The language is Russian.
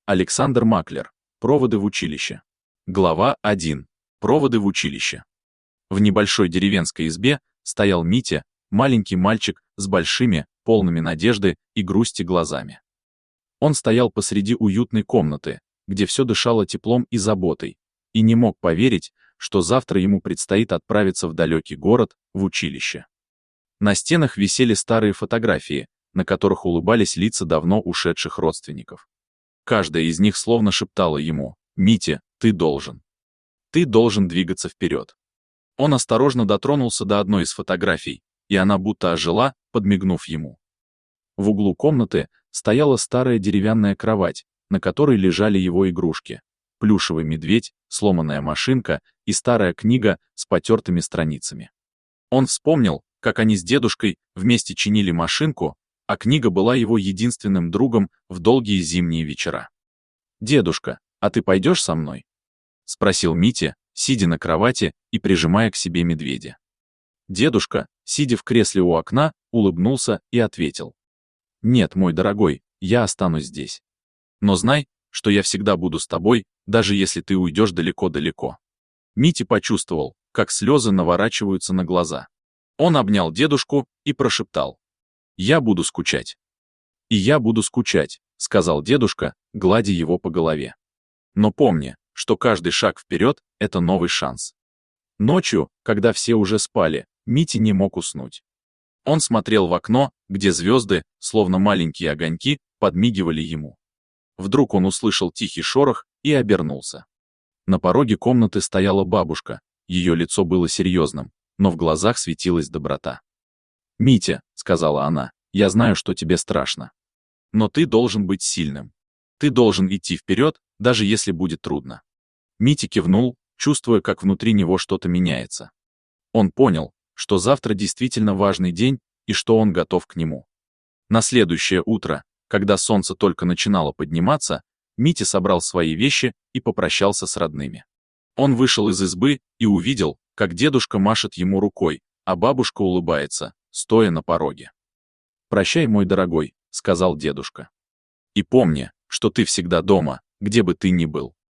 Александр Маклер. Проводы в училище. Глава 1. Проводы в училище. В небольшой деревенской избе стоял Митя, маленький мальчик с большими, полными надежды и грусти глазами. Он стоял посреди уютной комнаты, где все дышало теплом и заботой, и не мог поверить, что завтра ему предстоит отправиться в далекий город, в училище. На стенах висели старые фотографии, на которых улыбались лица давно ушедших родственников. Каждая из них словно шептала ему: «Митя, ты должен. Ты должен двигаться вперед». Он осторожно дотронулся до одной из фотографий, и она будто ожила, подмигнув ему. В углу комнаты стояла старая деревянная кровать, на которой лежали его игрушки: плюшевый медведь, сломанная машинка и старая книга с потертыми страницами. Он вспомнил, как они с дедушкой вместе чинили машинку, а книга была его единственным другом в долгие зимние вечера. «Дедушка, а ты пойдешь со мной?» — спросил Митя, сидя на кровати и прижимая к себе медведя. Дедушка, сидя в кресле у окна, улыбнулся и ответил: «Нет, мой дорогой, я останусь здесь. Но знай, что я всегда буду с тобой, даже если ты уйдешь далеко-далеко». Митя почувствовал, как слезы наворачиваются на глаза. Он обнял дедушку и прошептал: «Я буду скучать». «И я буду скучать», — сказал дедушка, гладя его по голове. «Но помни, что каждый шаг вперед — это новый шанс». Ночью, когда все уже спали, Митя не мог уснуть. Он смотрел в окно, где звезды, словно маленькие огоньки, подмигивали ему. Вдруг он услышал тихий шорох и обернулся. На пороге комнаты стояла бабушка, ее лицо было серьезным, но в глазах светилась доброта. «Митя», — сказала она, — «я знаю, что тебе страшно. Но ты должен быть сильным. Ты должен идти вперед, даже если будет трудно». Митя кивнул, чувствуя, как внутри него что-то меняется. Он понял, что завтра действительно важный день и что он готов к нему. На следующее утро, когда солнце только начинало подниматься, Митя собрал свои вещи и попрощался с родными. Он вышел из избы и увидел, как дедушка машет ему рукой, а бабушка улыбается, стоя на пороге. «Прощай, мой дорогой», — сказал дедушка. «И помни, что ты всегда дома, где бы ты ни был».